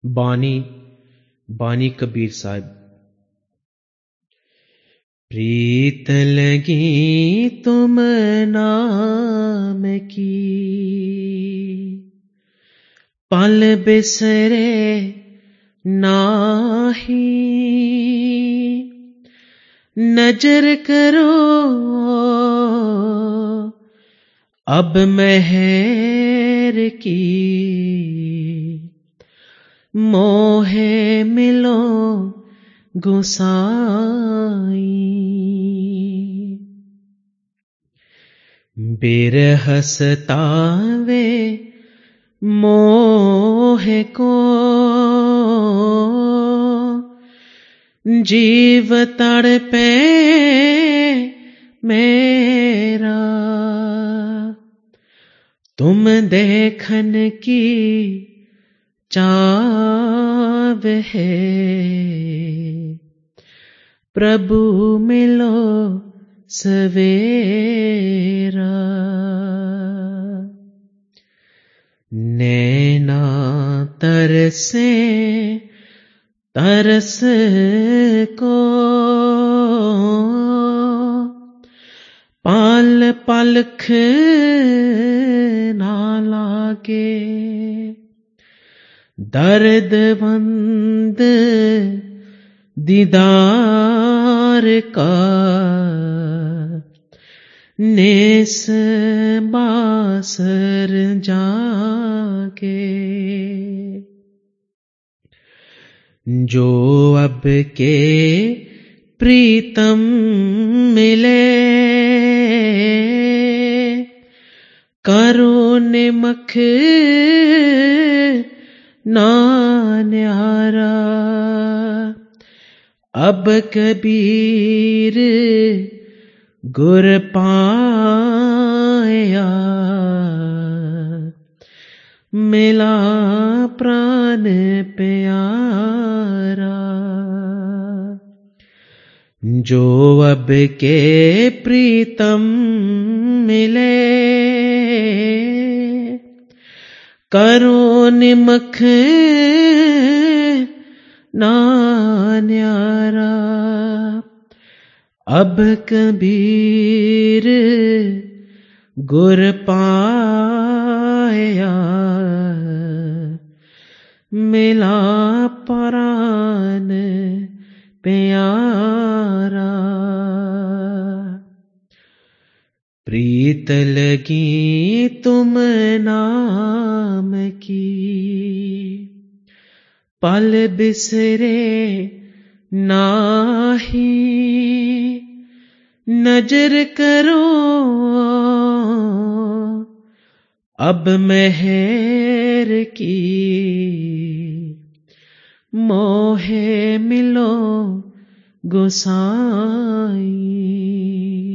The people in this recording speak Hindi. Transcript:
बानी बानी कबीर साहब। प्रीत लगी तुम नाम की, पल बिसरे नाही। नजर करो अब मेहर की, मोहे मिलो गोसाई। बिरह सतावे मोह को, जीव तड़पे मेरा। तुम देखन की चाव है, प्रभु मिलो सवेरा। नैना तरसे तरस को, पाल पलख ना लागे। दर्द बंद दीदार का, नेस बासर जागे। जो अब के प्रीतम मिले, करो निमख ना न्यारा। अब कबीर गुर पाया, मिला प्राण प्यारा। जो अब के प्रीतम मिले, करो निमख ना न्यारा। अब कबीर गुर पाया, मिला प्राण प्यारा। प्रीत लगी तुम नाम की, पल बिसरे नाही। नजर करो अब मेहर की, मोहे मिलो गोसाई।